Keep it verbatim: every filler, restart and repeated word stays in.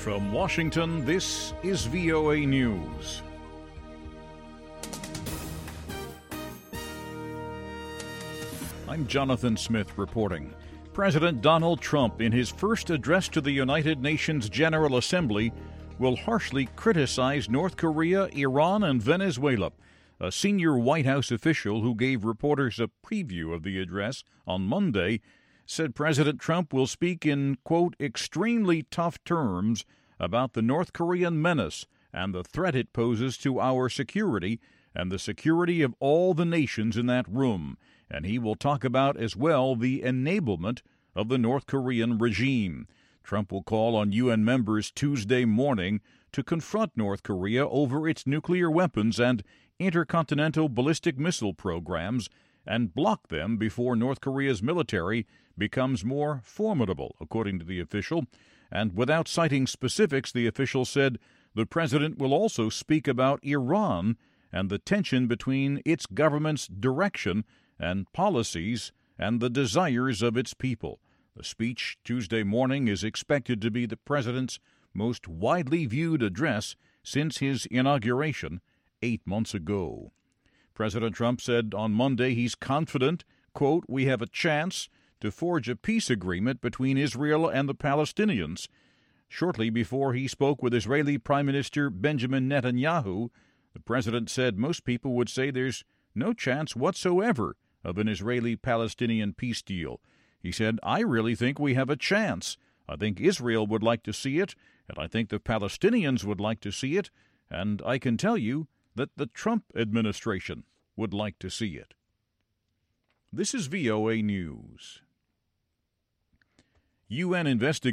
From Washington, this is V O A News. I'm Jonathan Smith reporting. President Donald Trump, in his first address to the United Nations General Assembly, will harshly criticize North Korea, Iran, and Venezuela. A senior White House official who gave reporters a preview of the address on Monday said President Trump will speak in, quote, extremely tough terms about the North Korean menace and the threat it poses to our security and the security of all the nations in that room. And he will talk about as well the enablement of the North Korean regime. Trump will call on U N members Tuesday morning to confront North Korea over its nuclear weapons and intercontinental ballistic missile programs and block them before North Korea's military becomes more formidable, according to the official. And without citing specifics, the official said the president will also speak about Iran and the tension between its government's direction and policies and the desires of its people. The speech Tuesday morning is expected to be the president's most widely viewed address since his inauguration eight months ago. President Trump said on Monday he's confident, quote, we have a chance to forge a peace agreement between Israel and the Palestinians. Shortly before he spoke with Israeli Prime Minister Benjamin Netanyahu, the president said most people would say there's no chance whatsoever of an Israeli-Palestinian peace deal. He said, I really think we have a chance. I think Israel would like to see it, and I think the Palestinians would like to see it, and I can tell you that the Trump administration would like to see it. This is V O A News. U N investigators